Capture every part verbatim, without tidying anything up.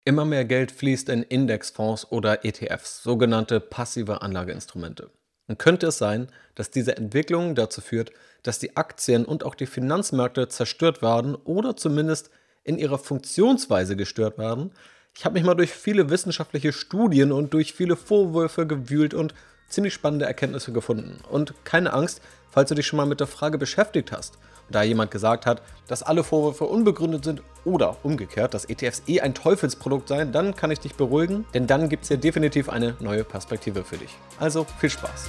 Immer mehr Geld fließt in Indexfonds oder E T Fs, sogenannte passive Anlageinstrumente. Und könnte es sein, dass diese Entwicklung dazu führt, dass die Aktien und auch die Finanzmärkte zerstört werden oder zumindest in ihrer Funktionsweise gestört werden? Ich habe mich mal durch viele wissenschaftliche Studien und durch viele Vorwürfe gewühlt und ziemlich spannende Erkenntnisse gefunden. Und keine Angst, falls du dich schon mal mit der Frage beschäftigt hast. Da jemand gesagt hat, dass alle Vorwürfe unbegründet sind oder umgekehrt, dass E T Fs eh ein Teufelsprodukt seien, dann kann ich dich beruhigen, denn dann gibt es hier definitiv eine neue Perspektive für dich. Also viel Spaß!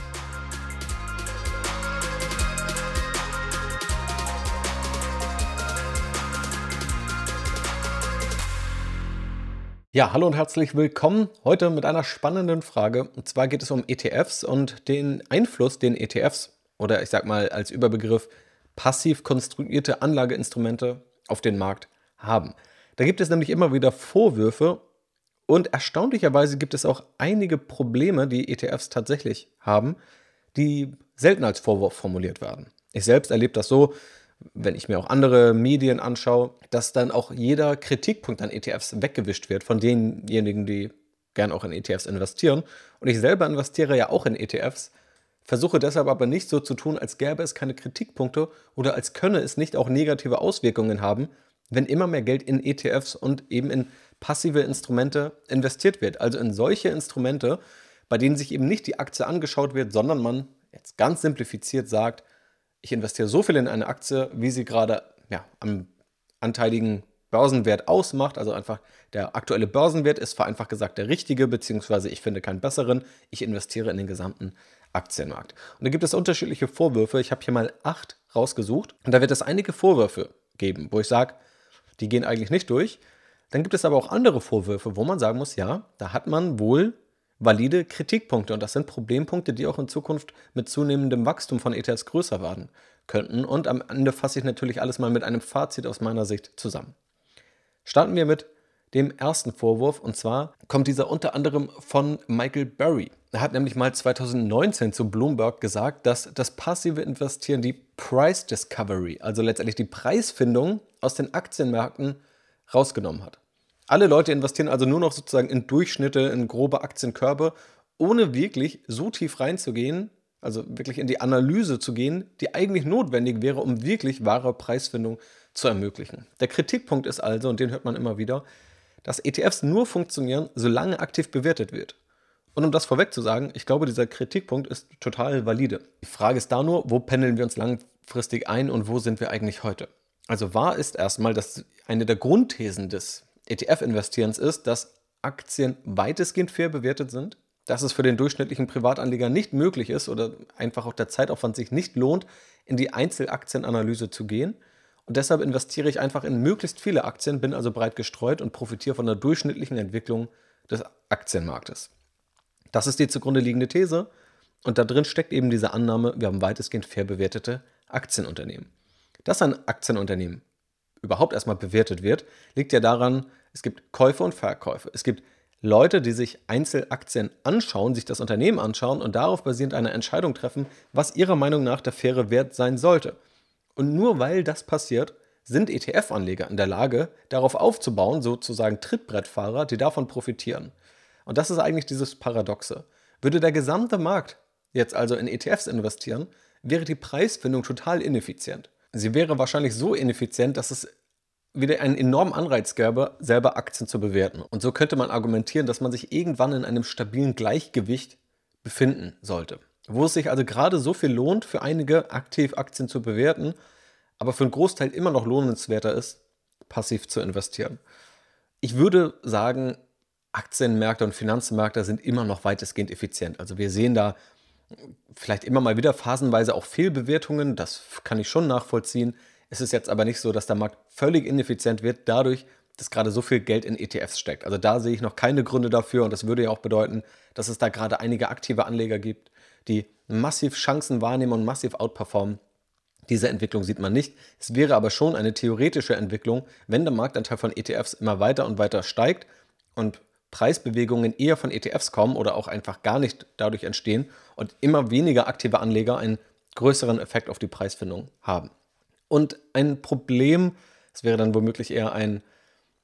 Ja, hallo und herzlich willkommen. Heute mit einer spannenden Frage. Und zwar geht es um E T Fs und den Einfluss, den E T Fs oder ich sag mal als Überbegriff passiv konstruierte Anlageinstrumente auf den Markt haben. Da gibt es nämlich immer wieder Vorwürfe und erstaunlicherweise gibt es auch einige Probleme, die E T Fs tatsächlich haben, die selten als Vorwurf formuliert werden. Ich selbst erlebe das so, wenn ich mir auch andere Medien anschaue, dass dann auch jeder Kritikpunkt an E T Fs weggewischt wird von denjenigen, die gern auch in E T Fs investieren. Und ich selber investiere ja auch in E T Fs, versuche deshalb aber nicht so zu tun, als gäbe es keine Kritikpunkte oder als könne es nicht auch negative Auswirkungen haben, wenn immer mehr Geld in E T Fs und eben in passive Instrumente investiert wird. Also in solche Instrumente, bei denen sich eben nicht die Aktie angeschaut wird, sondern man jetzt ganz simplifiziert sagt, ich investiere so viel in eine Aktie, wie sie gerade ja, am anteiligen Börsenwert ausmacht. Also einfach der aktuelle Börsenwert ist vereinfacht gesagt der richtige, beziehungsweise ich finde keinen besseren. Ich investiere in den gesamten Aktienmarkt. Und da gibt es unterschiedliche Vorwürfe. Ich habe hier mal acht rausgesucht. Und da wird es einige Vorwürfe geben, wo ich sage, die gehen eigentlich nicht durch. Dann gibt es aber auch andere Vorwürfe, wo man sagen muss, ja, da hat man wohl valide Kritikpunkte. Und das sind Problempunkte, die auch in Zukunft mit zunehmendem Wachstum von E T Fs größer werden könnten. Und am Ende fasse ich natürlich alles mal mit einem Fazit aus meiner Sicht zusammen. Starten wir mit dem ersten Vorwurf. Und zwar kommt dieser unter anderem von Michael Burry. Er hat nämlich mal zwanzig neunzehn zu Bloomberg gesagt, dass das passive Investieren die Price Discovery, also letztendlich die Preisfindung aus den Aktienmärkten rausgenommen hat. Alle Leute investieren also nur noch sozusagen in Durchschnitte, in grobe Aktienkörbe, ohne wirklich so tief reinzugehen, also wirklich in die Analyse zu gehen, die eigentlich notwendig wäre, um wirklich wahre Preisfindung zu ermöglichen. Der Kritikpunkt ist also, und den hört man immer wieder, dass E T Fs nur funktionieren, solange aktiv bewertet wird. Und um das vorweg zu sagen, ich glaube, dieser Kritikpunkt ist total valide. Die Frage ist da nur, wo pendeln wir uns langfristig ein und wo sind wir eigentlich heute? Also wahr ist erstmal, dass eine der Grundthesen des E T F-Investierens ist, dass Aktien weitestgehend fair bewertet sind, dass es für den durchschnittlichen Privatanleger nicht möglich ist oder einfach auch der Zeitaufwand sich nicht lohnt, in die Einzelaktienanalyse zu gehen. Und deshalb investiere ich einfach in möglichst viele Aktien, bin also breit gestreut und profitiere von der durchschnittlichen Entwicklung des Aktienmarktes. Das ist die zugrunde liegende These und da drin steckt eben diese Annahme, wir haben weitestgehend fair bewertete Aktienunternehmen. Dass ein Aktienunternehmen überhaupt erstmal bewertet wird, liegt ja daran, es gibt Käufe und Verkäufe. Es gibt Leute, die sich Einzelaktien anschauen, sich das Unternehmen anschauen und darauf basierend eine Entscheidung treffen, was ihrer Meinung nach der faire Wert sein sollte. Und nur weil das passiert, sind E T F-Anleger in der Lage, darauf aufzubauen, sozusagen Trittbrettfahrer, die davon profitieren. Und das ist eigentlich dieses Paradoxe. Würde der gesamte Markt jetzt also in E T Fs investieren, wäre die Preisfindung total ineffizient. Sie wäre wahrscheinlich so ineffizient, dass es wieder einen enormen Anreiz gäbe, selber Aktien zu bewerten. Und so könnte man argumentieren, dass man sich irgendwann in einem stabilen Gleichgewicht befinden sollte. Wo es sich also gerade so viel lohnt, für einige aktiv Aktien zu bewerten, aber für einen Großteil immer noch lohnenswerter ist, passiv zu investieren. Ich würde sagen, Aktienmärkte und Finanzmärkte sind immer noch weitestgehend effizient. Also wir sehen da vielleicht immer mal wieder phasenweise auch Fehlbewertungen, das kann ich schon nachvollziehen. Es ist jetzt aber nicht so, dass der Markt völlig ineffizient wird, dadurch, dass gerade so viel Geld in E T Fs steckt. Also da sehe ich noch keine Gründe dafür und das würde ja auch bedeuten, dass es da gerade einige aktive Anleger gibt, die massiv Chancen wahrnehmen und massiv outperformen. Diese Entwicklung sieht man nicht. Es wäre aber schon eine theoretische Entwicklung, wenn der Marktanteil von E T Fs immer weiter und weiter steigt und Preisbewegungen eher von E T Fs kommen oder auch einfach gar nicht dadurch entstehen und immer weniger aktive Anleger einen größeren Effekt auf die Preisfindung haben. Und ein Problem, es wäre dann womöglich eher ein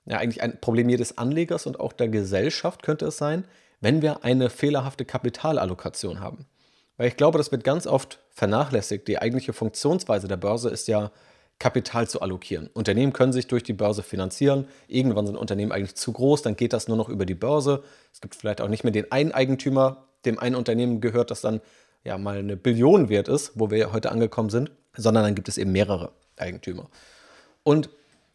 ja, eigentlich ein Problem jedes Anlegers und auch der Gesellschaft könnte es sein, wenn wir eine fehlerhafte Kapitalallokation haben. Weil ich glaube, das wird ganz oft vernachlässigt. Die eigentliche Funktionsweise der Börse ist ja, Kapital zu allokieren. Unternehmen können sich durch die Börse finanzieren. Irgendwann sind Unternehmen eigentlich zu groß, dann geht das nur noch über die Börse. Es gibt vielleicht auch nicht mehr den einen Eigentümer, dem ein Unternehmen gehört, das dann ja mal eine Billion wert ist, wo wir ja heute angekommen sind, sondern dann gibt es eben mehrere Eigentümer. Und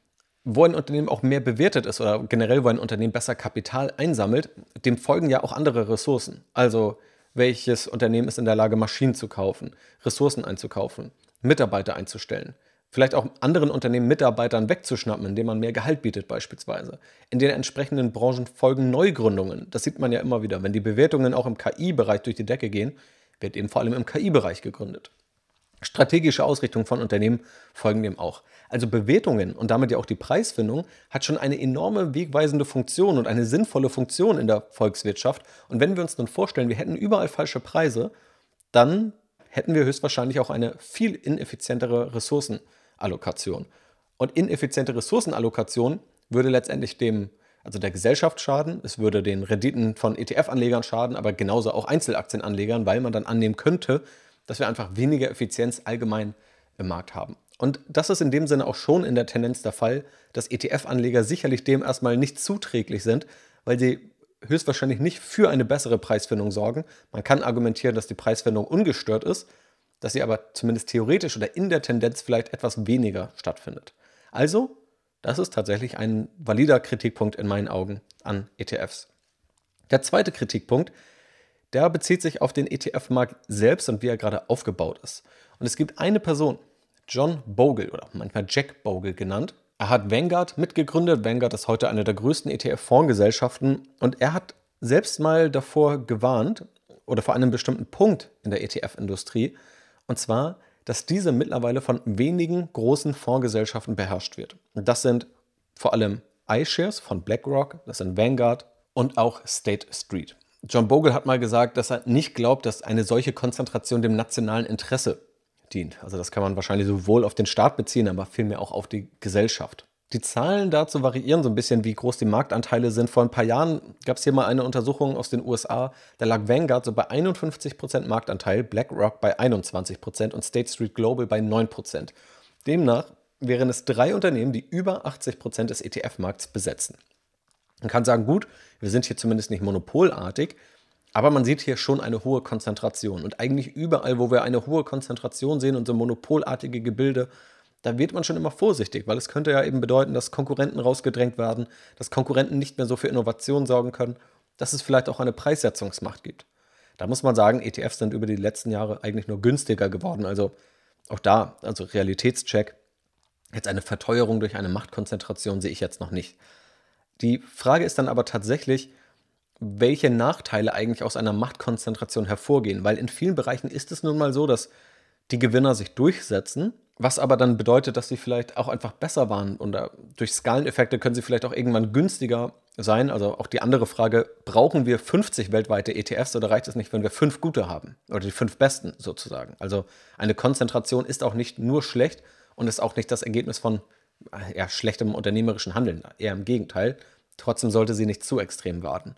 wo ein Unternehmen auch mehr bewertet ist oder generell, wo ein Unternehmen besser Kapital einsammelt, dem folgen ja auch andere Ressourcen. Also welches Unternehmen ist in der Lage, Maschinen zu kaufen, Ressourcen einzukaufen, Mitarbeiter einzustellen, vielleicht auch anderen Unternehmen Mitarbeitern wegzuschnappen, indem man mehr Gehalt bietet beispielsweise. In den entsprechenden Branchen folgen Neugründungen. Das sieht man ja immer wieder. Wenn die Bewertungen auch im K I-Bereich durch die Decke gehen, wird eben vor allem im K I-Bereich gegründet. Strategische Ausrichtung von Unternehmen folgen dem auch. Also Bewertungen und damit ja auch die Preisfindung hat schon eine enorme wegweisende Funktion und eine sinnvolle Funktion in der Volkswirtschaft. Und wenn wir uns nun vorstellen, wir hätten überall falsche Preise, dann hätten wir höchstwahrscheinlich auch eine viel ineffizientere Ressourcenallokation. Und ineffiziente Ressourcenallokation würde letztendlich dem, also der Gesellschaft schaden, es würde den Renditen von E T F-Anlegern schaden, aber genauso auch Einzelaktienanlegern, weil man dann annehmen könnte, dass wir einfach weniger Effizienz allgemein im Markt haben. Und das ist in dem Sinne auch schon in der Tendenz der Fall, dass E T F-Anleger sicherlich dem erstmal nicht zuträglich sind, weil sie höchstwahrscheinlich nicht für eine bessere Preisfindung sorgen. Man kann argumentieren, dass die Preisfindung ungestört ist, dass sie aber zumindest theoretisch oder in der Tendenz vielleicht etwas weniger stattfindet. Also, das ist tatsächlich ein valider Kritikpunkt in meinen Augen an E T Fs. Der zweite Kritikpunkt, der bezieht sich auf den E T F-Markt selbst und wie er gerade aufgebaut ist. Und es gibt eine Person, John Bogle oder manchmal Jack Bogle genannt. Er hat Vanguard mitgegründet. Vanguard ist heute eine der größten E T F-Fondsgesellschaften und er hat selbst mal davor gewarnt oder vor einem bestimmten Punkt in der E T F-Industrie, und zwar, dass diese mittlerweile von wenigen großen Fondsgesellschaften beherrscht wird. Und das sind vor allem iShares von BlackRock, das sind Vanguard und auch State Street. John Bogle hat mal gesagt, dass er nicht glaubt, dass eine solche Konzentration dem nationalen Interesse dient. Also das kann man wahrscheinlich sowohl auf den Staat beziehen, aber vielmehr auch auf die Gesellschaft. Die Zahlen dazu variieren so ein bisschen, wie groß die Marktanteile sind. Vor ein paar Jahren gab es hier mal eine Untersuchung aus den U S A. Da lag Vanguard so bei einundfünfzig Prozent Marktanteil, BlackRock bei einundzwanzig Prozent und State Street Global bei neun Prozent. Demnach wären es drei Unternehmen, die über achtzig Prozent des E T F-Markts besetzen. Man kann sagen, gut, wir sind hier zumindest nicht monopolartig, aber man sieht hier schon eine hohe Konzentration. Und eigentlich überall, wo wir eine hohe Konzentration sehen und so monopolartige Gebilde, da wird man schon immer vorsichtig, weil es könnte ja eben bedeuten, dass Konkurrenten rausgedrängt werden, dass Konkurrenten nicht mehr so für Innovation sorgen können, dass es vielleicht auch eine Preissetzungsmacht gibt. Da muss man sagen, E T Fs sind über die letzten Jahre eigentlich nur günstiger geworden. Also auch da, also Realitätscheck, jetzt eine Verteuerung durch eine Machtkonzentration sehe ich jetzt noch nicht. Die Frage ist dann aber tatsächlich, welche Nachteile eigentlich aus einer Machtkonzentration hervorgehen, weil in vielen Bereichen ist es nun mal so, dass die Gewinner sich durchsetzen, was aber dann bedeutet, dass sie vielleicht auch einfach besser waren oder durch Skaleneffekte können sie vielleicht auch irgendwann günstiger sein. Also auch die andere Frage, brauchen wir fünfzig weltweite E T Fs oder reicht es nicht, wenn wir fünf gute haben oder die fünf besten sozusagen? Also eine Konzentration ist auch nicht nur schlecht und ist auch nicht das Ergebnis von ja, schlechtem unternehmerischen Handeln, eher im Gegenteil. Trotzdem sollte sie nicht zu extrem werden.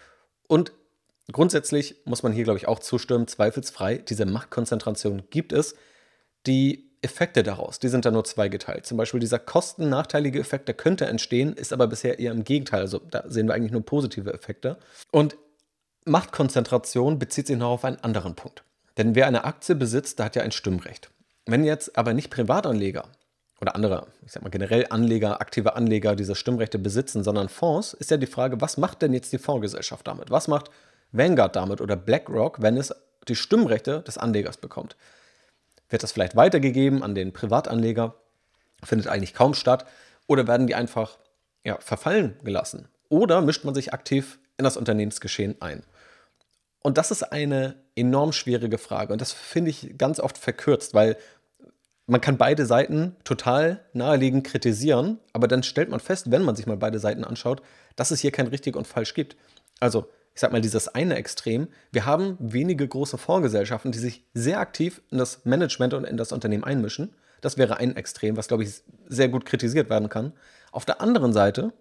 Und grundsätzlich muss man hier, glaube ich, auch zustimmen, zweifelsfrei, diese Machtkonzentration gibt es. Die Effekte daraus, die sind da nur zweigeteilt. Zum Beispiel dieser kostennachteilige Effekt, der könnte entstehen, ist aber bisher eher im Gegenteil. Also da sehen wir eigentlich nur positive Effekte. Und Machtkonzentration bezieht sich noch auf einen anderen Punkt. Denn wer eine Aktie besitzt, der hat ja ein Stimmrecht. Wenn jetzt aber nicht Privatanleger oder andere, ich sag mal generell Anleger, aktive Anleger diese Stimmrechte besitzen, sondern Fonds, ist ja die Frage, was macht denn jetzt die Fondsgesellschaft damit? Was macht Vanguard damit oder BlackRock, wenn es die Stimmrechte des Anlegers bekommt? Wird das vielleicht weitergegeben an den Privatanleger? Findet eigentlich kaum statt. Oder werden die einfach ja, verfallen gelassen? Oder mischt man sich aktiv in das Unternehmensgeschehen ein? Und das ist eine enorm schwierige Frage. Und das finde ich ganz oft verkürzt, weil man kann beide Seiten total naheliegend kritisieren, aber dann stellt man fest, wenn man sich mal beide Seiten anschaut, dass es hier kein richtig und falsch gibt. Also, ich sag mal, dieses eine Extrem, wir haben wenige große Fondsgesellschaften, die sich sehr aktiv in das Management und in das Unternehmen einmischen. Das wäre ein Extrem, was, glaube ich, sehr gut kritisiert werden kann. Auf der anderen Seite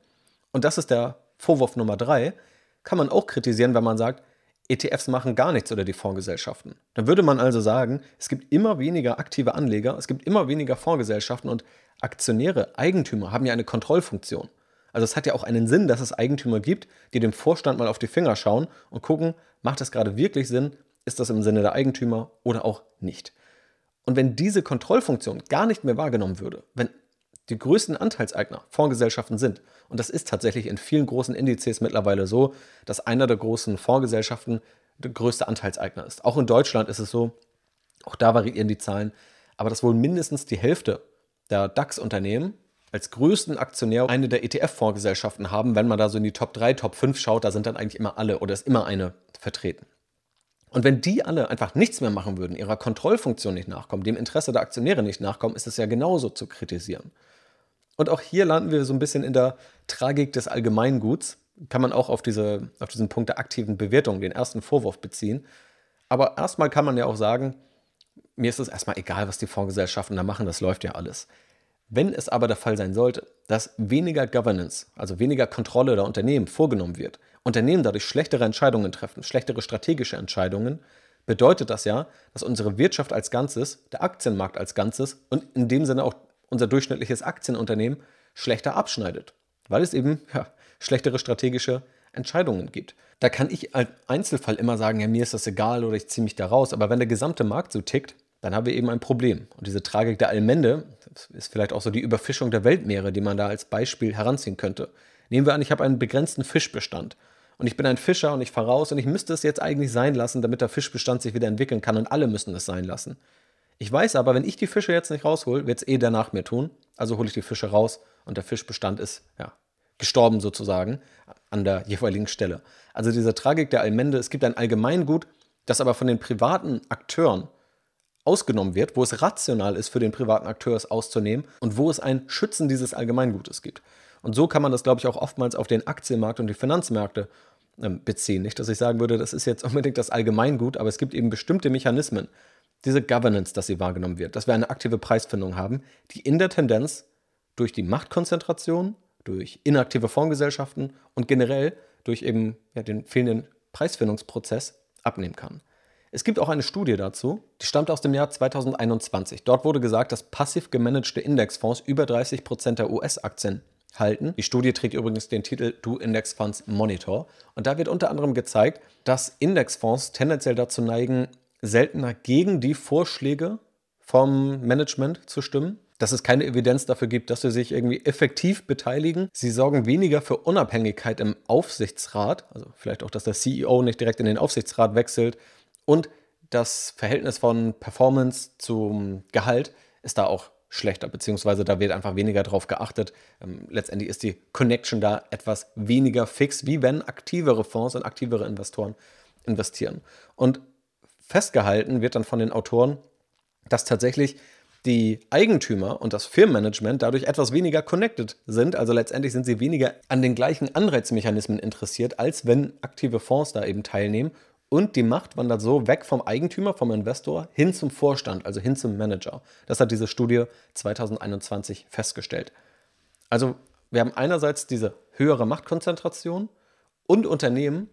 Und das ist der Vorwurf Nummer drei, kann man auch kritisieren, wenn man sagt, E T Fs machen gar nichts oder die Fondsgesellschaften. Dann würde man also sagen, es gibt immer weniger aktive Anleger, es gibt immer weniger Fondsgesellschaften und Aktionäre, Eigentümer haben ja eine Kontrollfunktion. Also es hat ja auch einen Sinn, dass es Eigentümer gibt, die dem Vorstand mal auf die Finger schauen und gucken, macht das gerade wirklich Sinn, ist das im Sinne der Eigentümer oder auch nicht. Und wenn diese Kontrollfunktion gar nicht mehr wahrgenommen würde, wenn die größten Anteilseigner Fondsgesellschaften sind, und das ist tatsächlich in vielen großen Indizes mittlerweile so, dass einer der großen Fondsgesellschaften der größte Anteilseigner ist. Auch in Deutschland ist es so, auch da variieren die Zahlen, aber dass wohl mindestens die Hälfte der DAX-Unternehmen als größten Aktionär eine der E T F-Fondsgesellschaften haben. Wenn man da so in die Top drei, Top fünf schaut, da sind dann eigentlich immer alle oder ist immer eine vertreten. Und wenn die alle einfach nichts mehr machen würden, ihrer Kontrollfunktion nicht nachkommen, dem Interesse der Aktionäre nicht nachkommen, ist es ja genauso zu kritisieren. Und auch hier landen wir so ein bisschen in der Tragik des Allgemeinguts. Kann man auch auf, diese, auf diesen Punkt der aktiven Bewertung, den ersten Vorwurf beziehen. Aber erstmal kann man ja auch sagen, mir ist es erstmal egal, was die Fondsgesellschaften da machen, das läuft ja alles. Wenn es aber der Fall sein sollte, dass weniger Governance, also weniger Kontrolle der Unternehmen vorgenommen wird, Unternehmen dadurch schlechtere Entscheidungen treffen, schlechtere strategische Entscheidungen, bedeutet das ja, dass unsere Wirtschaft als Ganzes, der Aktienmarkt als Ganzes und in dem Sinne auch unser durchschnittliches Aktienunternehmen schlechter abschneidet, weil es eben ja, schlechtere strategische Entscheidungen gibt. Da kann ich als Einzelfall immer sagen, ja, mir ist das egal oder ich ziehe mich da raus, aber wenn der gesamte Markt so tickt, dann haben wir eben ein Problem. Und diese Tragik der Allmende ist vielleicht auch so die Überfischung der Weltmeere, die man da als Beispiel heranziehen könnte. Nehmen wir an, ich habe einen begrenzten Fischbestand und ich bin ein Fischer und ich fahre raus und ich müsste es jetzt eigentlich sein lassen, damit der Fischbestand sich wieder entwickeln kann und alle müssen es sein lassen. Ich weiß aber, wenn ich die Fische jetzt nicht raushole, wird es eh der nach mir tun. Also hole ich die Fische raus und der Fischbestand ist ja, gestorben sozusagen an der jeweiligen Stelle. Also diese Tragik der Allmende, es gibt ein Allgemeingut, das aber von den privaten Akteuren ausgenommen wird, wo es rational ist, für den privaten Akteur es auszunehmen und wo es ein Schützen dieses Allgemeingutes gibt. Und so kann man das, glaube ich, auch oftmals auf den Aktienmarkt und die Finanzmärkte ähm, beziehen. Nicht, dass ich sagen würde, das ist jetzt unbedingt das Allgemeingut, aber es gibt eben bestimmte Mechanismen, diese Governance, dass sie wahrgenommen wird, dass wir eine aktive Preisfindung haben, die in der Tendenz durch die Machtkonzentration, durch inaktive Fondsgesellschaften und generell durch eben ja, den fehlenden Preisfindungsprozess abnehmen kann. Es gibt auch eine Studie dazu, die stammt aus dem Jahr zweitausendeinundzwanzig. Dort wurde gesagt, dass passiv gemanagte Indexfonds über dreißig Prozent der U S-Aktien halten. Die Studie trägt übrigens den Titel Do Index Funds Monitor. Und da wird unter anderem gezeigt, dass Indexfonds tendenziell dazu neigen, seltener gegen die Vorschläge vom Management zu stimmen, dass es keine Evidenz dafür gibt, dass sie sich irgendwie effektiv beteiligen. Sie sorgen weniger für Unabhängigkeit im Aufsichtsrat, also vielleicht auch, dass der C E O nicht direkt in den Aufsichtsrat wechselt. Und das Verhältnis von Performance zum Gehalt ist da auch schlechter, beziehungsweise da wird einfach weniger drauf geachtet. Ähm, letztendlich ist die Connection da etwas weniger fix, wie wenn aktivere Fonds und aktivere Investoren investieren. Und festgehalten wird dann von den Autoren, dass tatsächlich die Eigentümer und das Firmenmanagement dadurch etwas weniger connected sind. Also letztendlich sind sie weniger an den gleichen Anreizmechanismen interessiert, als wenn aktive Fonds da eben teilnehmen. Und die Macht wandert so weg vom Eigentümer, vom Investor, hin zum Vorstand, also hin zum Manager. Das hat diese Studie zweitausendeinundzwanzig festgestellt. Also wir haben einerseits diese höhere Machtkonzentration und Unternehmen,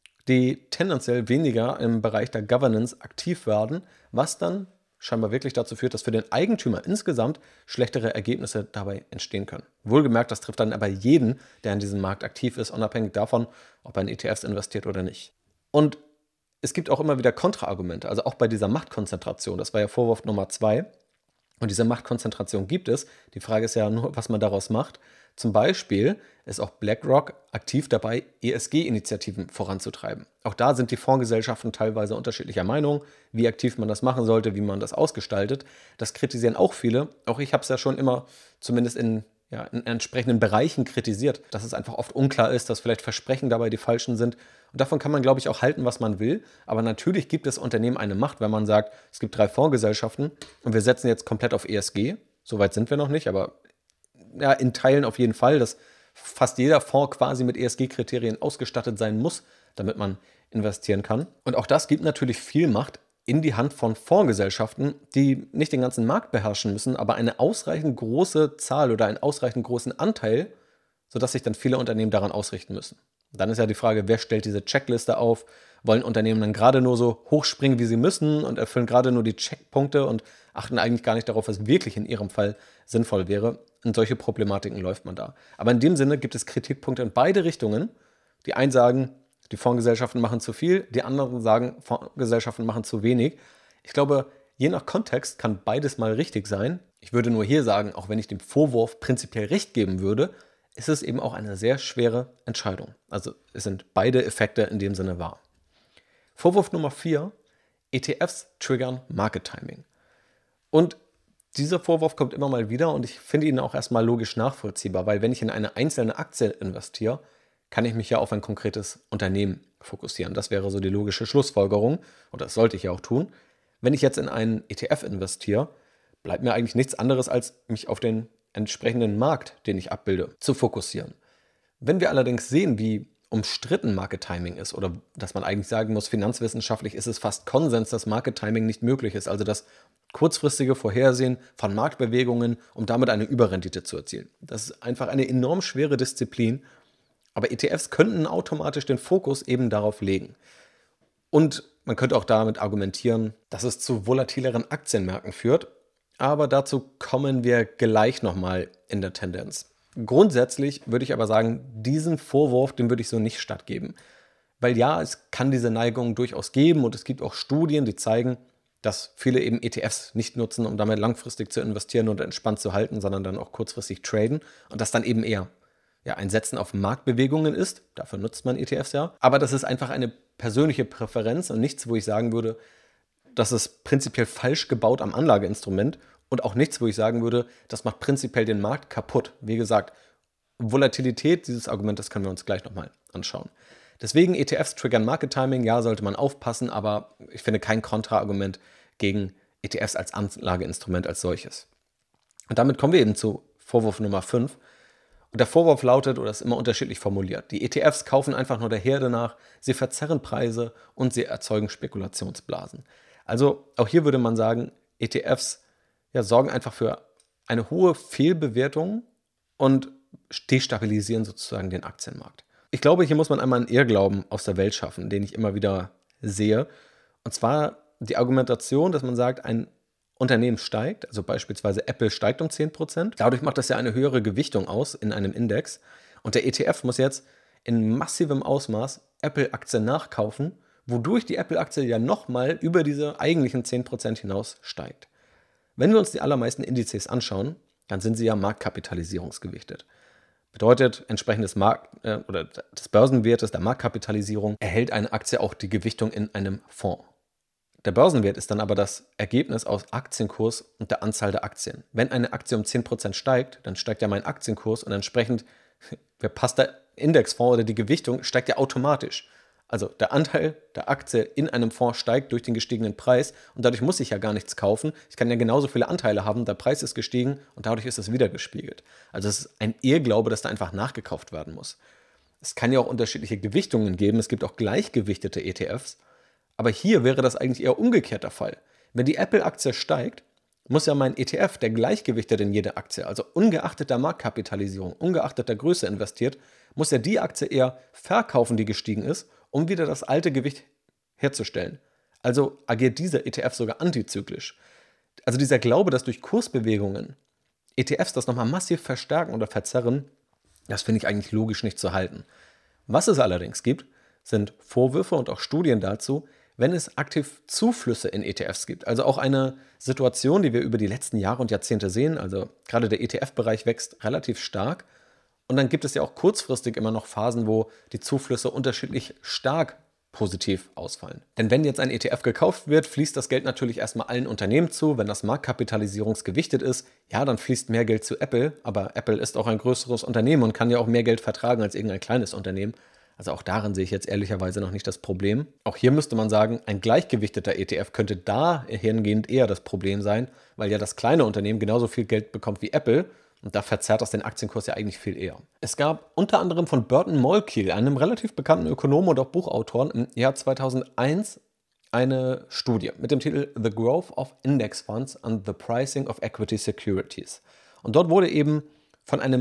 die tendenziell weniger im Bereich der Governance aktiv werden, was dann scheinbar wirklich dazu führt, dass für den Eigentümer insgesamt schlechtere Ergebnisse dabei entstehen können. Wohlgemerkt, das trifft dann aber jeden, der in diesem Markt aktiv ist, unabhängig davon, ob er in E T Fs investiert oder nicht. Und es gibt auch immer wieder Kontraargumente, also auch bei dieser Machtkonzentration. Das war ja Vorwurf Nummer zwei. Und diese Machtkonzentration gibt es. Die Frage ist ja nur, was man daraus macht. Zum Beispiel ist auch BlackRock aktiv dabei, E S G-Initiativen voranzutreiben. Auch da sind die Fondsgesellschaften teilweise unterschiedlicher Meinung, wie aktiv man das machen sollte, wie man das ausgestaltet. Das kritisieren auch viele. Auch ich habe es ja schon immer, zumindest in, ja, in entsprechenden Bereichen kritisiert, dass es einfach oft unklar ist, dass vielleicht Versprechen dabei die falschen sind. Und davon kann man, glaube ich, auch halten, was man will. Aber natürlich gibt es Unternehmen eine Macht, wenn man sagt, es gibt drei Fondsgesellschaften und wir setzen jetzt komplett auf E S G. Soweit sind wir noch nicht, aber ja, in Teilen auf jeden Fall, dass fast jeder Fonds quasi mit E S G-Kriterien ausgestattet sein muss, damit man investieren kann. Und auch das gibt natürlich viel Macht in die Hand von Fondsgesellschaften, die nicht den ganzen Markt beherrschen müssen, aber eine ausreichend große Zahl oder einen ausreichend großen Anteil sodass sich dann viele Unternehmen daran ausrichten müssen. Dann ist ja die Frage, wer stellt diese Checkliste auf? Wollen Unternehmen dann gerade nur so hochspringen, wie sie müssen und erfüllen gerade nur die Checkpunkte und achten eigentlich gar nicht darauf, was wirklich in ihrem Fall sinnvoll wäre? In solche Problematiken läuft man da. Aber in dem Sinne gibt es Kritikpunkte in beide Richtungen. Die einen sagen, die Fondsgesellschaften machen zu viel, die anderen sagen, Fondsgesellschaften machen zu wenig. Ich glaube, je nach Kontext kann beides mal richtig sein. Ich würde nur hier sagen, auch wenn ich dem Vorwurf prinzipiell recht geben würde, ist es eben auch eine sehr schwere Entscheidung. Also es sind beide Effekte in dem Sinne wahr. Vorwurf Nummer vier, E T Fs triggern Market Timing. Und dieser Vorwurf kommt immer mal wieder und ich finde ihn auch erstmal logisch nachvollziehbar, weil wenn ich in eine einzelne Aktie investiere, kann ich mich ja auf ein konkretes Unternehmen fokussieren. Das wäre so die logische Schlussfolgerung und das sollte ich ja auch tun. Wenn ich jetzt in einen E T F investiere, bleibt mir eigentlich nichts anderes, als mich auf den entsprechenden Markt, den ich abbilde, zu fokussieren. Wenn wir allerdings sehen, wie umstritten Market Timing ist oder dass man eigentlich sagen muss, finanzwissenschaftlich ist es fast Konsens, dass Market Timing nicht möglich ist, also das kurzfristige Vorhersehen von Marktbewegungen, um damit eine Überrendite zu erzielen. Das ist einfach eine enorm schwere Disziplin, aber E T Fs könnten automatisch den Fokus eben darauf legen. Und man könnte auch damit argumentieren, dass es zu volatileren Aktienmärkten führt, aber dazu kommen wir gleich nochmal in der Tendenz. Grundsätzlich würde ich aber sagen, diesen Vorwurf, dem würde ich so nicht stattgeben. Weil ja, es kann diese Neigung durchaus geben und es gibt auch Studien, die zeigen, dass viele eben E T Fs nicht nutzen, um damit langfristig zu investieren und entspannt zu halten, sondern dann auch kurzfristig traden und das dann eben eher ja, ein Setzen auf Marktbewegungen ist. Dafür nutzt man E T Fs ja. Aber das ist einfach eine persönliche Präferenz und nichts, wo ich sagen würde, das ist prinzipiell falsch gebaut am Anlageinstrument und auch nichts, wo ich sagen würde, das macht prinzipiell den Markt kaputt. Wie gesagt, Volatilität, dieses Argument, das können wir uns gleich nochmal anschauen. Deswegen E T Fs triggern Market Timing, ja, sollte man aufpassen, aber ich finde kein Kontraargument gegen E T Fs als Anlageinstrument als solches. Und damit kommen wir eben zu Vorwurf Nummer fünf. Und der Vorwurf lautet, oder ist immer unterschiedlich formuliert, die E T Fs kaufen einfach nur der Herde nach, sie verzerren Preise und sie erzeugen Spekulationsblasen. Also auch hier würde man sagen, E T Fs ja, sorgen einfach für eine hohe Fehlbewertung und destabilisieren sozusagen den Aktienmarkt. Ich glaube, hier muss man einmal einen Irrglauben aus der Welt schaffen, den ich immer wieder sehe. Und zwar die Argumentation, dass man sagt, ein Unternehmen steigt, also beispielsweise Apple steigt um zehn Prozent. Dadurch macht das ja eine höhere Gewichtung aus in einem Index. Und der E T F muss jetzt in massivem Ausmaß Apple-Aktien nachkaufen, wodurch die Apple-Aktie ja nochmal über diese eigentlichen zehn Prozent hinaus steigt. Wenn wir uns die allermeisten Indizes anschauen, dann sind sie ja marktkapitalisierungsgewichtet. Bedeutet, entsprechend des, Markt, äh, oder des Börsenwertes, der Marktkapitalisierung, erhält eine Aktie auch die Gewichtung in einem Fonds. Der Börsenwert ist dann aber das Ergebnis aus Aktienkurs und der Anzahl der Aktien. Wenn eine Aktie um zehn Prozent steigt, dann steigt ja mein Aktienkurs und entsprechend passt der Indexfonds oder die Gewichtung steigt ja automatisch. Also der Anteil der Aktie in einem Fonds steigt durch den gestiegenen Preis und dadurch muss ich ja gar nichts kaufen. Ich kann ja genauso viele Anteile haben, der Preis ist gestiegen und dadurch ist es wieder gespiegelt. Also es ist ein Irrglaube, dass da einfach nachgekauft werden muss. Es kann ja auch unterschiedliche Gewichtungen geben, es gibt auch gleichgewichtete E T Fs, aber hier wäre das eigentlich eher umgekehrt der Fall. Wenn die Apple-Aktie steigt, muss ja mein E T F, der gleichgewichtet in jede Aktie, also ungeachtet der Marktkapitalisierung, ungeachtet der Größe investiert, muss ja die Aktie eher verkaufen, die gestiegen ist, um wieder das alte Gewicht herzustellen. Also agiert dieser E T F sogar antizyklisch. Also dieser Glaube, dass durch Kursbewegungen E T Fs das nochmal massiv verstärken oder verzerren, das finde ich eigentlich logisch nicht zu halten. Was es allerdings gibt, sind Vorwürfe und auch Studien dazu, wenn es aktiv Zuflüsse in E T Fs gibt. Also auch eine Situation, die wir über die letzten Jahre und Jahrzehnte sehen. Also gerade der E T F-Bereich wächst relativ stark. Und dann gibt es ja auch kurzfristig immer noch Phasen, wo die Zuflüsse unterschiedlich stark positiv ausfallen. Denn wenn jetzt ein E T F gekauft wird, fließt das Geld natürlich erstmal allen Unternehmen zu. Wenn das marktkapitalisierungsgewichtet ist, ja, dann fließt mehr Geld zu Apple. Aber Apple ist auch ein größeres Unternehmen und kann ja auch mehr Geld vertragen als irgendein kleines Unternehmen. Also auch darin sehe ich jetzt ehrlicherweise noch nicht das Problem. Auch hier müsste man sagen, ein gleichgewichteter E T F könnte dahingehend eher das Problem sein, weil ja das kleine Unternehmen genauso viel Geld bekommt wie Apple. Und da verzerrt das den Aktienkurs ja eigentlich viel eher. Es gab unter anderem von Burton Malkiel, einem relativ bekannten Ökonomen und auch Buchautoren, im Jahr zweitausendeins eine Studie mit dem Titel The Growth of Index Funds and the Pricing of Equity Securities. Und dort wurde eben von einem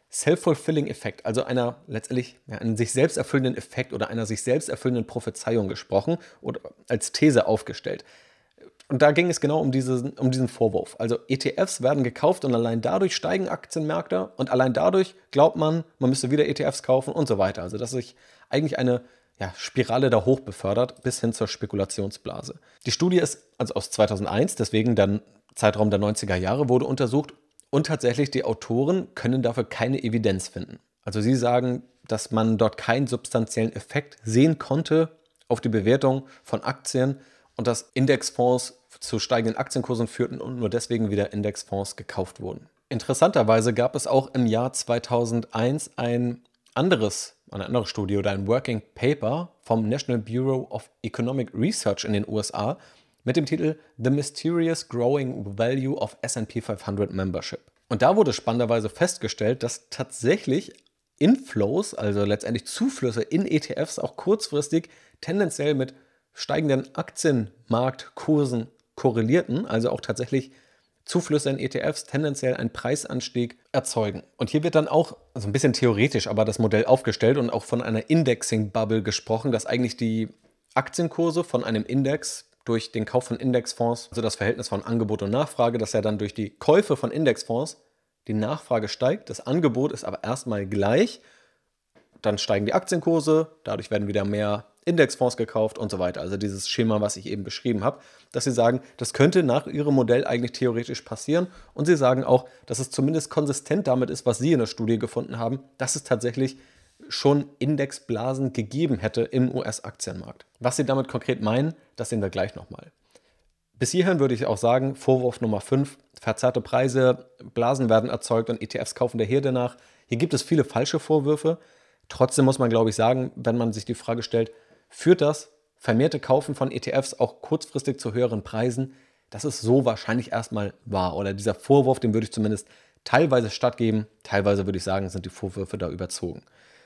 Self-Fulfilling Effekt, also einer letztendlich ja, einen sich selbst erfüllenden Effekt oder einer sich selbst erfüllenden Prophezeiung gesprochen oder als These aufgestellt. Und da ging es genau um, diese, um diesen Vorwurf. Also E T Fs werden gekauft und allein dadurch steigen Aktienmärkte und allein dadurch glaubt man, man müsste wieder E T Fs kaufen und so weiter. Also dass sich eigentlich eine ja, Spirale da hoch befördert bis hin zur Spekulationsblase. Die Studie ist also aus zweitausendeins, deswegen dann Zeitraum der neunziger Jahre wurde untersucht und tatsächlich die Autoren können dafür keine Evidenz finden. Also sie sagen, dass man dort keinen substanziellen Effekt sehen konnte auf die Bewertung von Aktien und dass Indexfonds zu steigenden Aktienkursen führten und nur deswegen wieder Indexfonds gekauft wurden. Interessanterweise gab es auch im Jahr zweitausendeins ein anderes, eine andere Studie oder ein Working Paper vom National Bureau of Economic Research in den U S A mit dem Titel The Mysterious Growing Value of S and P fünfhundert Membership. Und da wurde spannenderweise festgestellt, dass tatsächlich Inflows, also letztendlich Zuflüsse in E T Fs, auch kurzfristig tendenziell mit steigenden Aktienmarktkursen korrelierten, also auch tatsächlich Zuflüsse in E T Fs tendenziell einen Preisanstieg erzeugen. Und hier wird dann auch, also ein bisschen theoretisch, aber das Modell aufgestellt und auch von einer Indexing-Bubble gesprochen, dass eigentlich die Aktienkurse von einem Index durch den Kauf von Indexfonds, also das Verhältnis von Angebot und Nachfrage, dass ja dann durch die Käufe von Indexfonds die Nachfrage steigt, das Angebot ist aber erstmal gleich, dann steigen die Aktienkurse, dadurch werden wieder mehr Indexfonds gekauft und so weiter. Also dieses Schema, was ich eben beschrieben habe, dass sie sagen, das könnte nach ihrem Modell eigentlich theoretisch passieren und sie sagen auch, dass es zumindest konsistent damit ist, was sie in der Studie gefunden haben, dass es tatsächlich schon Indexblasen gegeben hätte im U S-Aktienmarkt. Was sie damit konkret meinen, das sehen wir gleich nochmal. Bis hierhin würde ich auch sagen, Vorwurf Nummer fünf, verzerrte Preise, Blasen werden erzeugt und E T Fs kaufen der Herde nach. Hier gibt es viele falsche Vorwürfe. Trotzdem muss man, glaube ich, sagen, wenn man sich die Frage stellt, führt das vermehrte Kaufen von E T Fs auch kurzfristig zu höheren Preisen? Das ist so wahrscheinlich erstmal wahr. Oder dieser Vorwurf, dem würde ich zumindest teilweise stattgeben. Teilweise würde ich sagen, sind die Vorwürfe da überzogen.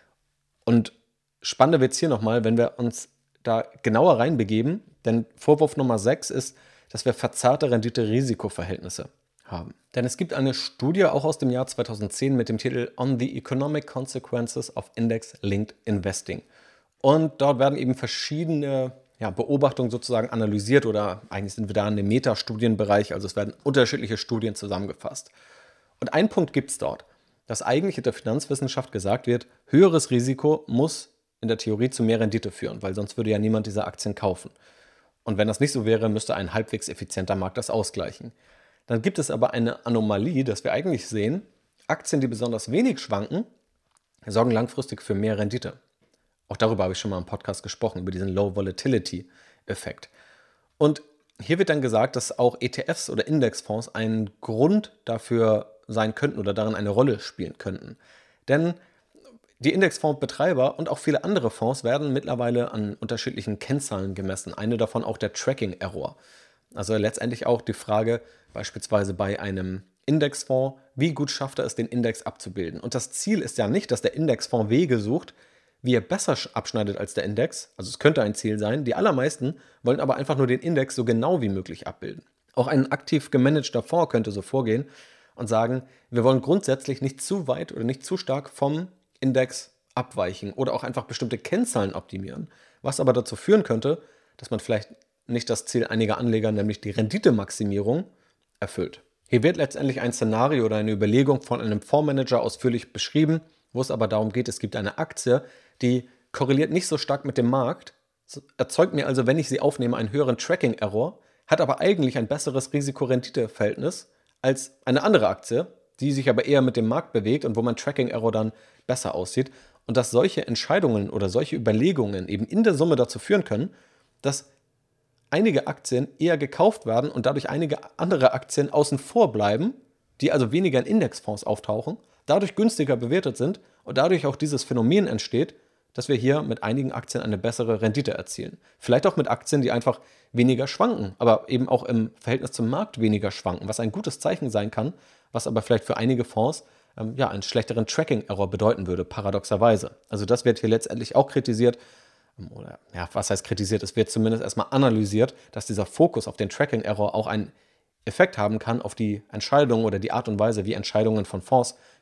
Und spannender wird es hier nochmal, wenn wir uns da genauer reinbegeben, denn Vorwurf Nummer sechs ist, dass wir verzerrte Rendite-Risiko-Verhältnisse haben. Denn es gibt eine Studie auch aus dem Jahr zweitausendzehn mit dem Titel On the Economic Consequences of Index-Linked Investing. Und dort werden eben verschiedene ja, Beobachtungen sozusagen analysiert oder eigentlich sind wir da in dem Metastudienbereich, also es werden unterschiedliche Studien zusammengefasst. Und einen Punkt gibt es dort, dass eigentlich in der Finanzwissenschaft gesagt wird, höheres Risiko muss in der Theorie zu mehr Rendite führen, weil sonst würde ja niemand diese Aktien kaufen. Und wenn das nicht so wäre, müsste ein halbwegs effizienter Markt das ausgleichen. Dann gibt es aber eine Anomalie, dass wir eigentlich sehen, Aktien, die besonders wenig schwanken, sorgen langfristig für mehr Rendite. Auch darüber habe ich schon mal im Podcast gesprochen, über diesen Low-Volatility-Effekt. Und hier wird dann gesagt, dass auch E T Fs oder Indexfonds ein Grund dafür sein könnten oder darin eine Rolle spielen könnten. Denn die Indexfondsbetreiber und auch viele andere Fonds werden mittlerweile an unterschiedlichen Kennzahlen gemessen. Eine davon auch der Tracking-Error. Also letztendlich auch die Frage, beispielsweise bei einem Indexfonds, wie gut schafft er es, den Index abzubilden? Und das Ziel ist ja nicht, dass der Indexfonds Wege sucht, wie er besser abschneidet als der Index. Also es könnte ein Ziel sein. Die allermeisten wollen aber einfach nur den Index so genau wie möglich abbilden. Auch ein aktiv gemanagter Fonds könnte so vorgehen und sagen, wir wollen grundsätzlich nicht zu weit oder nicht zu stark vom Index abweichen oder auch einfach bestimmte Kennzahlen optimieren, was aber dazu führen könnte, dass man vielleicht nicht das Ziel einiger Anleger, nämlich die Renditemaximierung, erfüllt. Hier wird letztendlich ein Szenario oder eine Überlegung von einem Fondsmanager ausführlich beschrieben, wo es aber darum geht, es gibt eine Aktie, die korreliert nicht so stark mit dem Markt, erzeugt mir also, wenn ich sie aufnehme, einen höheren Tracking-Error, hat aber eigentlich ein besseres Risiko-Rendite-Verhältnis als eine andere Aktie, die sich aber eher mit dem Markt bewegt und wo mein Tracking-Error dann besser aussieht. Und dass solche Entscheidungen oder solche Überlegungen eben in der Summe dazu führen können, dass einige Aktien eher gekauft werden und dadurch einige andere Aktien außen vor bleiben, die also weniger in Indexfonds auftauchen, dadurch günstiger bewertet sind und dadurch auch dieses Phänomen entsteht, dass wir hier mit einigen Aktien eine bessere Rendite erzielen. Vielleicht auch mit Aktien, die einfach weniger schwanken, aber eben auch im Verhältnis zum Markt weniger schwanken, was ein gutes Zeichen sein kann, was aber vielleicht für einige Fonds ähm, ja, einen schlechteren Tracking-Error bedeuten würde, paradoxerweise. Also das wird hier letztendlich auch kritisiert, ähm, oder ja, was heißt kritisiert? Es wird zumindest erstmal analysiert, dass dieser Fokus auf den Tracking-Error auch einen Effekt haben kann auf die Entscheidung oder die Art und Weise, wie Entscheidungen von Fonds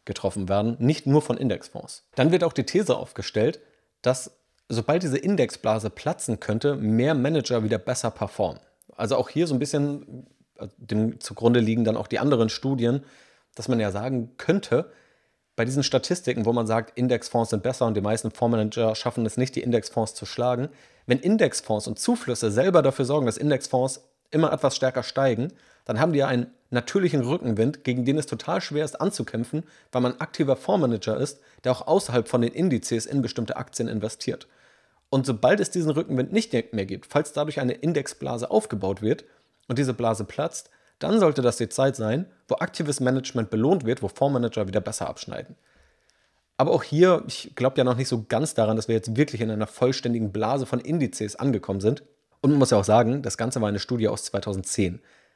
getroffen werden, nicht nur von Indexfonds. Dann wird auch die These aufgestellt, dass sobald diese Indexblase platzen könnte, mehr Manager wieder besser performen. Also auch hier so ein bisschen, dem zugrunde liegen dann auch die anderen Studien, dass man ja sagen könnte, bei diesen Statistiken, wo man sagt, Indexfonds sind besser und die meisten Fondsmanager schaffen es nicht, die Indexfonds zu schlagen, wenn Indexfonds und Zuflüsse selber dafür sorgen, dass Indexfonds immer etwas stärker steigen, dann haben die ja einen natürlichen Rückenwind, gegen den es total schwer ist anzukämpfen, weil man aktiver Fondsmanager ist, der auch außerhalb von den Indizes in bestimmte Aktien investiert. Und sobald es diesen Rückenwind nicht mehr gibt, falls dadurch eine Indexblase aufgebaut wird und diese Blase platzt, dann sollte das die Zeit sein, wo aktives Management belohnt wird, wo Fondsmanager wieder besser abschneiden. Aber auch hier, ich glaube ja noch nicht so ganz daran, dass wir jetzt wirklich in einer vollständigen Blase von Indizes angekommen sind. Und man muss ja auch sagen, das Ganze war eine Studie aus zweitausendzehn.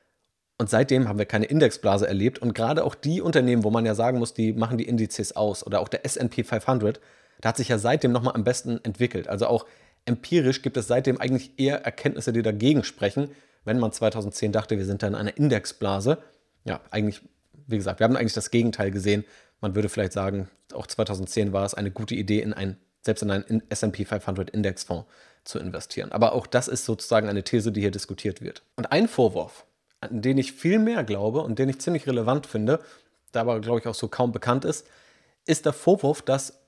Und seitdem haben wir keine Indexblase erlebt. Und gerade auch die Unternehmen, wo man ja sagen muss, die machen die Indizes aus, oder auch der S und P fünfhundert, da hat sich ja seitdem nochmal am besten entwickelt. Also auch empirisch gibt es seitdem eigentlich eher Erkenntnisse, die dagegen sprechen, wenn man zweitausendzehn dachte, wir sind da in einer Indexblase. Ja, eigentlich, wie gesagt, wir haben eigentlich das Gegenteil gesehen. Man würde vielleicht sagen, auch zweitausendzehn war es eine gute Idee, in ein, selbst in einen S und P fünfhundert Indexfonds zu investieren. Aber auch das ist sozusagen eine These, die hier diskutiert wird. Und ein Vorwurf, an den ich viel mehr glaube und den ich ziemlich relevant finde, der aber, glaube ich, auch so kaum bekannt ist, ist der Vorwurf, dass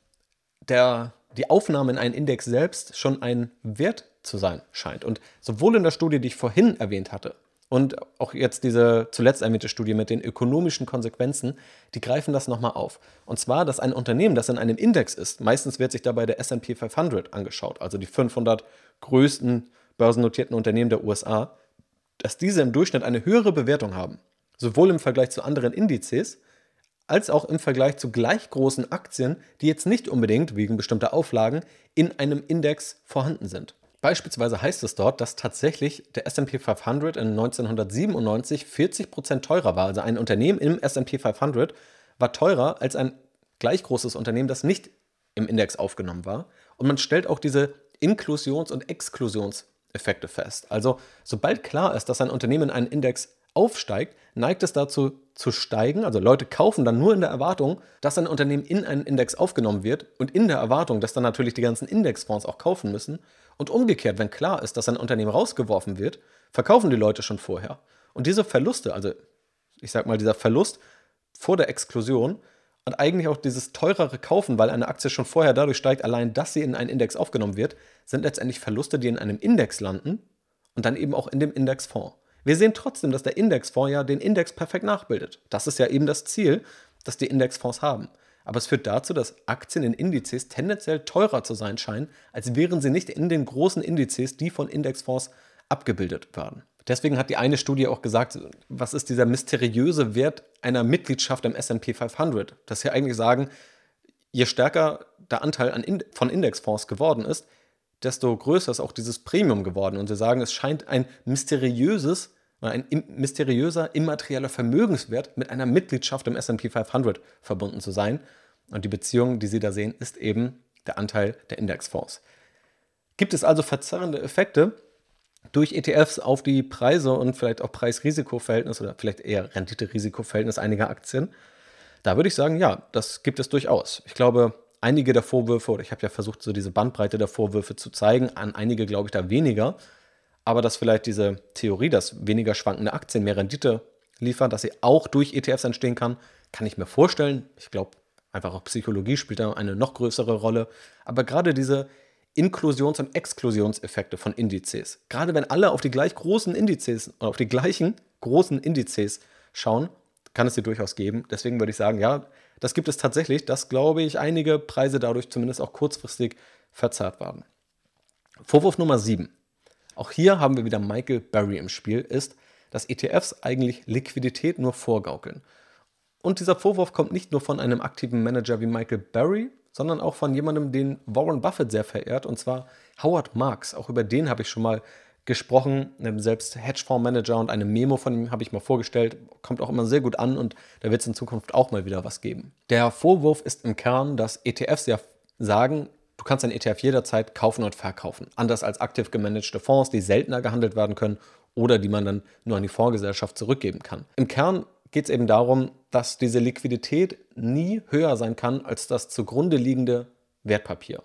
der, die Aufnahme in einen Index selbst schon ein Wert zu sein scheint. Und sowohl in der Studie, die ich vorhin erwähnt hatte, und auch jetzt diese zuletzt erwähnte Studie mit den ökonomischen Konsequenzen, die greifen das nochmal auf. Und zwar, dass ein Unternehmen, das in einem Index ist, meistens wird sich dabei der S und P fünfhundert angeschaut, also die fünfhundert größten börsennotierten Unternehmen der U S A, dass diese im Durchschnitt eine höhere Bewertung haben, sowohl im Vergleich zu anderen Indizes, als auch im Vergleich zu gleich großen Aktien, die jetzt nicht unbedingt wegen bestimmter Auflagen in einem Index vorhanden sind. Beispielsweise heißt es dort, dass tatsächlich der S und P fünfhundert in neunzehnhundertsiebenundneunzig vierzig Prozent teurer war. Also ein Unternehmen im S und P fünfhundert war teurer als ein gleich großes Unternehmen, das nicht im Index aufgenommen war. Und man stellt auch diese Inklusions- und Exklusionseffekte fest. Also sobald klar ist, dass ein Unternehmen in einen Index aufsteigt, neigt es dazu zu steigen. Also Leute kaufen dann nur in der Erwartung, dass ein Unternehmen in einen Index aufgenommen wird und in der Erwartung, dass dann natürlich die ganzen Indexfonds auch kaufen müssen. Und umgekehrt, wenn klar ist, dass ein Unternehmen rausgeworfen wird, verkaufen die Leute schon vorher. Und diese Verluste, also ich sag mal, dieser Verlust vor der Exklusion und eigentlich auch dieses teurere Kaufen, weil eine Aktie schon vorher dadurch steigt, allein dass sie in einen Index aufgenommen wird, sind letztendlich Verluste, die in einem Index landen und dann eben auch in dem Indexfonds. Wir sehen trotzdem, dass der Indexfonds ja den Index perfekt nachbildet. Das ist ja eben das Ziel, das die Indexfonds haben. Aber es führt dazu, dass Aktien in Indizes tendenziell teurer zu sein scheinen, als wären sie nicht in den großen Indizes, die von Indexfonds abgebildet werden. Deswegen hat die eine Studie auch gesagt, was ist dieser mysteriöse Wert einer Mitgliedschaft im S und P fünfhundert? Dass sie eigentlich sagen, je stärker der Anteil an Ind- von Indexfonds geworden ist, desto größer ist auch dieses Premium geworden. Und sie sagen, es scheint ein mysteriöses, ein im, mysteriöser immaterieller Vermögenswert mit einer Mitgliedschaft im S und P fünfhundert verbunden zu sein. Und die Beziehung, die Sie da sehen, ist eben der Anteil der Indexfonds. Gibt es also verzerrende Effekte durch E T Fs auf die Preise und vielleicht auch Preis-Risiko-Verhältnis oder vielleicht eher Rendite-Risiko-Verhältnis einiger Aktien? Da würde ich sagen, ja, das gibt es durchaus. Ich glaube, einige der Vorwürfe, oder ich habe ja versucht, so diese Bandbreite der Vorwürfe zu zeigen, an einige glaube ich da weniger, aber dass vielleicht diese Theorie, dass weniger schwankende Aktien mehr Rendite liefern, dass sie auch durch E T Fs entstehen kann, kann ich mir vorstellen. Ich glaube, einfach auch Psychologie spielt da eine noch größere Rolle. Aber gerade diese Inklusions- und Exklusionseffekte von Indizes, gerade wenn alle auf die gleich großen Indizes, auf die gleichen großen Indizes schauen, kann es sie durchaus geben. Deswegen würde ich sagen, ja, das gibt es tatsächlich, dass, glaube ich, einige Preise dadurch zumindest auch kurzfristig verzerrt werden. Vorwurf Nummer sieben. Auch hier haben wir wieder Michael Burry im Spiel, ist, dass E T Fs eigentlich Liquidität nur vorgaukeln. Und dieser Vorwurf kommt nicht nur von einem aktiven Manager wie Michael Burry, sondern auch von jemandem, den Warren Buffett sehr verehrt, und zwar Howard Marks. Auch über den habe ich schon mal gesprochen, selbst Hedgefondsmanager, und eine Memo von ihm habe ich mal vorgestellt, kommt auch immer sehr gut an und da wird es in Zukunft auch mal wieder was geben. Der Vorwurf ist im Kern, dass E T Fs ja sagen, du kannst einen E T F jederzeit kaufen und verkaufen. Anders als aktiv gemanagte Fonds, die seltener gehandelt werden können oder die man dann nur an die Fondsgesellschaft zurückgeben kann. Im Kern geht es eben darum, dass diese Liquidität nie höher sein kann als das zugrunde liegende Wertpapier.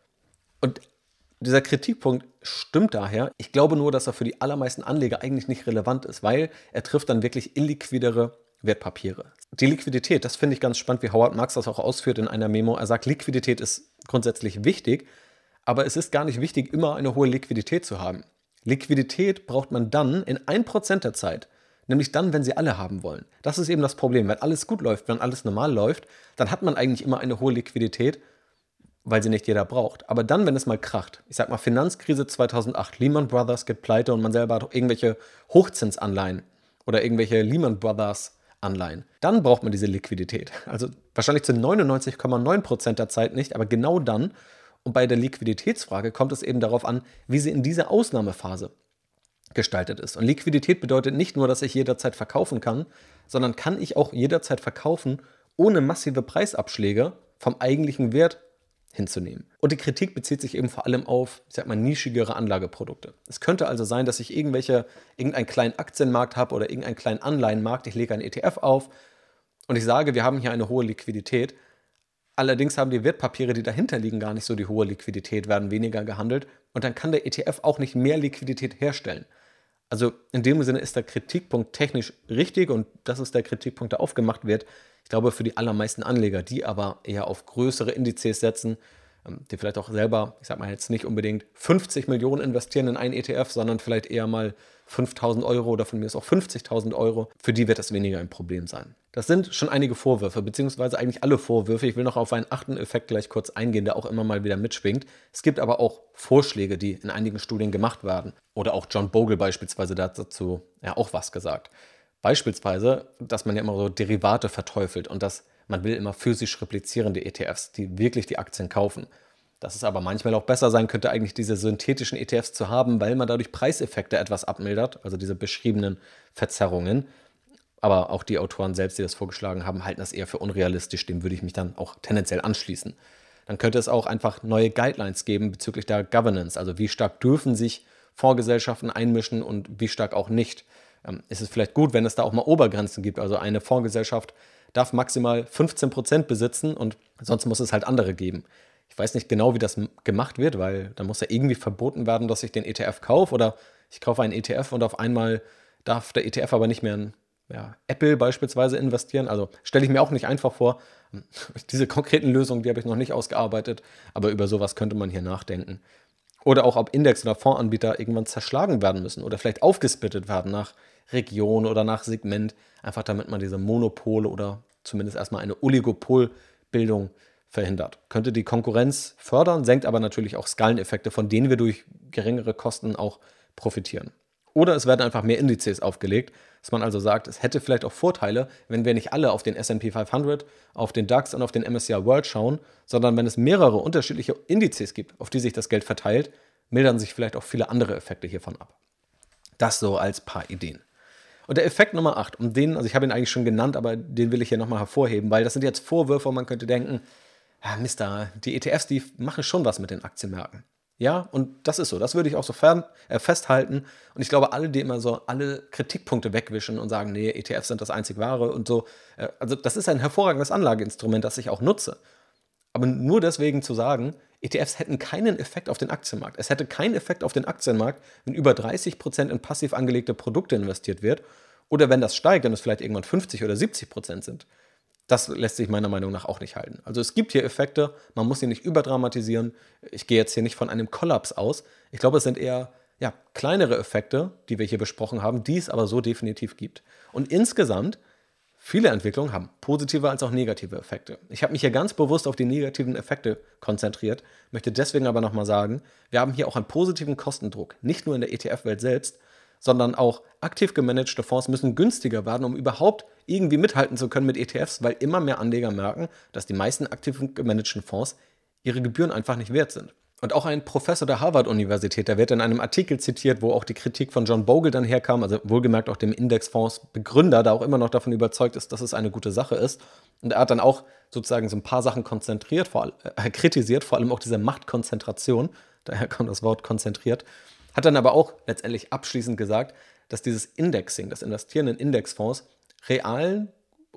Und dieser Kritikpunkt stimmt daher. Ich glaube nur, dass er für die allermeisten Anleger eigentlich nicht relevant ist, weil er trifft dann wirklich illiquidere Wertpapiere. Die Liquidität, das finde ich ganz spannend, wie Howard Marks das auch ausführt in einer Memo. Er sagt, Liquidität ist grundsätzlich wichtig, aber es ist gar nicht wichtig, immer eine hohe Liquidität zu haben. Liquidität braucht man dann in ein Prozent der Zeit, nämlich dann, wenn sie alle haben wollen. Das ist eben das Problem. Wenn alles gut läuft, wenn alles normal läuft, dann hat man eigentlich immer eine hohe Liquidität, weil sie nicht jeder braucht. Aber dann, wenn es mal kracht, ich sag mal Finanzkrise zweitausendacht, Lehman Brothers geht pleite und man selber hat irgendwelche Hochzinsanleihen oder irgendwelche Lehman Brothers Anleihen, dann braucht man diese Liquidität. Also wahrscheinlich zu neunundneunzig Komma neun Prozent der Zeit nicht, aber genau dann. Und bei der Liquiditätsfrage kommt es eben darauf an, wie sie in dieser Ausnahmephase gestaltet ist. Und Liquidität bedeutet nicht nur, dass ich jederzeit verkaufen kann, sondern kann ich auch jederzeit verkaufen, ohne massive Preisabschläge vom eigentlichen Wert hinzunehmen. Und die Kritik bezieht sich eben vor allem auf, ich sag mal, nischigere Anlageprodukte. Es könnte also sein, dass ich irgendwelche, irgendeinen kleinen Aktienmarkt habe oder irgendeinen kleinen Anleihenmarkt, ich lege einen E T F auf und ich sage, wir haben hier eine hohe Liquidität. Allerdings haben die Wertpapiere, die dahinter liegen, gar nicht so die hohe Liquidität, werden weniger gehandelt und dann kann der E T F auch nicht mehr Liquidität herstellen. Also in dem Sinne ist der Kritikpunkt technisch richtig und das ist der Kritikpunkt, der aufgemacht wird. Ich glaube, für die allermeisten Anleger, die aber eher auf größere Indizes setzen, die vielleicht auch selber, ich sag mal jetzt nicht unbedingt fünfzig Millionen investieren in einen E T F, sondern vielleicht eher mal fünftausend Euro oder von mir ist auch fünfzigtausend Euro, für die wird das weniger ein Problem sein. Das sind schon einige Vorwürfe, beziehungsweise eigentlich alle Vorwürfe. Ich will noch auf einen achten Effekt gleich kurz eingehen, der auch immer mal wieder mitschwingt. Es gibt aber auch Vorschläge, die in einigen Studien gemacht werden. Oder auch John Bogle beispielsweise, der hat dazu ja auch was gesagt. Beispielsweise, dass man ja immer so Derivate verteufelt und dass man will immer physisch replizierende E T Fs, die wirklich die Aktien kaufen. Dass es aber manchmal auch besser sein könnte, eigentlich diese synthetischen E T Fs zu haben, weil man dadurch Preiseffekte etwas abmildert, also diese beschriebenen Verzerrungen. Aber auch die Autoren selbst, die das vorgeschlagen haben, halten das eher für unrealistisch. Dem würde ich mich dann auch tendenziell anschließen. Dann könnte es auch einfach neue Guidelines geben bezüglich der Governance, also wie stark dürfen sich Fondsgesellschaften einmischen und wie stark auch nicht. Ähm, ist es vielleicht gut, wenn es da auch mal Obergrenzen gibt, also eine Fondsgesellschaft darf maximal fünfzehn Prozent besitzen und sonst muss es halt andere geben. Ich weiß nicht genau, wie das gemacht wird, weil da muss ja irgendwie verboten werden, dass ich den E T F kaufe oder ich kaufe einen E T F und auf einmal darf der E T F aber nicht mehr in ja, Apple beispielsweise investieren. Also stelle ich mir auch nicht einfach vor. Diese konkreten Lösungen, die habe ich noch nicht ausgearbeitet, aber über sowas könnte man hier nachdenken. Oder auch, ob Index- oder Fondsanbieter irgendwann zerschlagen werden müssen oder vielleicht aufgesplittet werden nach Region oder nach Segment, einfach damit man diese Monopole oder zumindest erstmal eine Oligopolbildung verhindert. Könnte die Konkurrenz fördern, senkt aber natürlich auch Skaleneffekte, von denen wir durch geringere Kosten auch profitieren. Oder es werden einfach mehr Indizes aufgelegt, dass man also sagt, es hätte vielleicht auch Vorteile, wenn wir nicht alle auf den S and P fünfhundert, auf den DAX und auf den M S C I World schauen, sondern wenn es mehrere unterschiedliche Indizes gibt, auf die sich das Geld verteilt, mildern sich vielleicht auch viele andere Effekte hiervon ab. Das so als paar Ideen. Und der Effekt Nummer acht, um den, also ich habe ihn eigentlich schon genannt, aber den will ich hier nochmal hervorheben, weil das sind jetzt Vorwürfe und man könnte denken, ja, Mister, die E T Fs, die machen schon was mit den Aktienmärkten. Ja, und das ist so. Das würde ich auch so fern, äh, festhalten. Und ich glaube, alle, die immer so alle Kritikpunkte wegwischen und sagen, nee, E T Fs sind das einzig Wahre und so. Äh, also das ist ein hervorragendes Anlageinstrument, das ich auch nutze. Aber nur deswegen zu sagen, E T Fs hätten keinen Effekt auf den Aktienmarkt. Es hätte keinen Effekt auf den Aktienmarkt, wenn über dreißig Prozent in passiv angelegte Produkte investiert wird. Oder wenn das steigt, dann es vielleicht irgendwann fünfzig oder siebzig Prozent sind. Das lässt sich meiner Meinung nach auch nicht halten. Also es gibt hier Effekte, man muss sie nicht überdramatisieren. Ich gehe jetzt hier nicht von einem Kollaps aus. Ich glaube, es sind eher ja, kleinere Effekte, die wir hier besprochen haben, die es aber so definitiv gibt. Und insgesamt, viele Entwicklungen haben positive als auch negative Effekte. Ich habe mich hier ganz bewusst auf die negativen Effekte konzentriert, möchte deswegen aber nochmal sagen, wir haben hier auch einen positiven Kostendruck, nicht nur in der E T F-Welt selbst, sondern auch aktiv gemanagte Fonds müssen günstiger werden, um überhaupt irgendwie mithalten zu können mit E T Fs, weil immer mehr Anleger merken, dass die meisten aktiv gemanagten Fonds ihre Gebühren einfach nicht wert sind. Und auch ein Professor der Harvard-Universität, der wird in einem Artikel zitiert, wo auch die Kritik von John Bogle dann herkam, also wohlgemerkt auch dem Indexfonds-Begründer, der auch immer noch davon überzeugt ist, dass es eine gute Sache ist. Und er hat dann auch sozusagen so ein paar Sachen konzentriert, vor, äh, kritisiert, vor allem auch diese Machtkonzentration, daher kommt das Wort konzentriert, hat dann aber auch letztendlich abschließend gesagt, dass dieses Indexing, das Investieren in Indexfonds, realen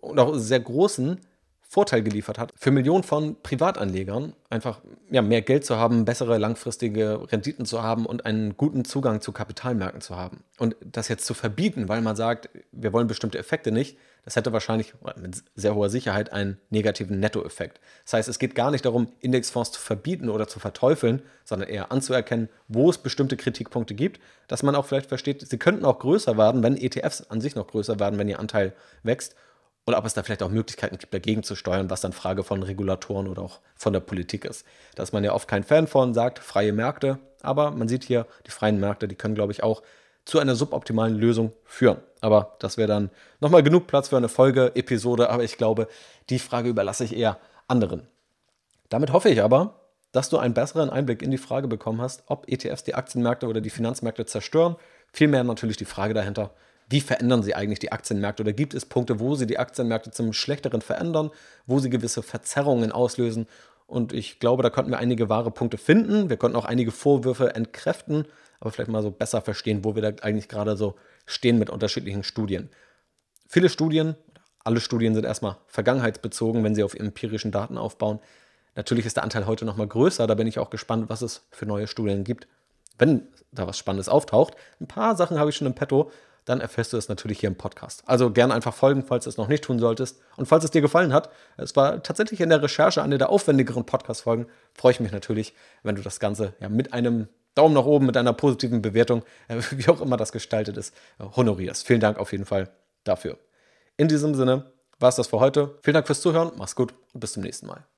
und auch sehr großen Vorteil geliefert hat, für Millionen von Privatanlegern einfach ja, mehr Geld zu haben, bessere langfristige Renditen zu haben und einen guten Zugang zu Kapitalmärkten zu haben. Und das jetzt zu verbieten, weil man sagt, wir wollen bestimmte Effekte nicht, das hätte wahrscheinlich mit sehr hoher Sicherheit einen negativen Nettoeffekt. Das heißt, es geht gar nicht darum, Indexfonds zu verbieten oder zu verteufeln, sondern eher anzuerkennen, wo es bestimmte Kritikpunkte gibt, dass man auch vielleicht versteht, sie könnten auch größer werden, wenn E T Fs an sich noch größer werden, wenn ihr Anteil wächst. Oder ob es da vielleicht auch Möglichkeiten gibt, dagegen zu steuern, was dann Frage von Regulatoren oder auch von der Politik ist. Da ist man ja oft kein Fan von, sagt freie Märkte, aber man sieht hier, die freien Märkte, die können, glaube ich, auch zu einer suboptimalen Lösung führen. Aber das wäre dann nochmal genug Platz für eine Folge-Episode, aber ich glaube, die Frage überlasse ich eher anderen. Damit hoffe ich aber, dass du einen besseren Einblick in die Frage bekommen hast, ob E T Fs die Aktienmärkte oder die Finanzmärkte zerstören. Vielmehr natürlich die Frage dahinter, wie verändern sie eigentlich die Aktienmärkte? Oder gibt es Punkte, wo sie die Aktienmärkte zum Schlechteren verändern, wo sie gewisse Verzerrungen auslösen? Und ich glaube, da konnten wir einige wahre Punkte finden. Wir konnten auch einige Vorwürfe entkräften, aber vielleicht mal so besser verstehen, wo wir da eigentlich gerade so stehen mit unterschiedlichen Studien. Viele Studien, alle Studien sind erstmal vergangenheitsbezogen, wenn sie auf empirischen Daten aufbauen. Natürlich ist der Anteil heute noch mal größer, da bin ich auch gespannt, was es für neue Studien gibt. Wenn da was Spannendes auftaucht, ein paar Sachen habe ich schon im Petto, dann erfährst du es natürlich hier im Podcast. Also gerne einfach folgen, falls du es noch nicht tun solltest. Und falls es dir gefallen hat, es war tatsächlich in der Recherche eine der aufwendigeren Podcast-Folgen, freue ich mich natürlich, wenn du das Ganze ja mit einem Daumen nach oben, mit einer positiven Bewertung, äh, wie auch immer das gestaltet ist, äh, honorierst. Vielen Dank auf jeden Fall dafür. In diesem Sinne war es das für heute. Vielen Dank fürs Zuhören, mach's gut und bis zum nächsten Mal.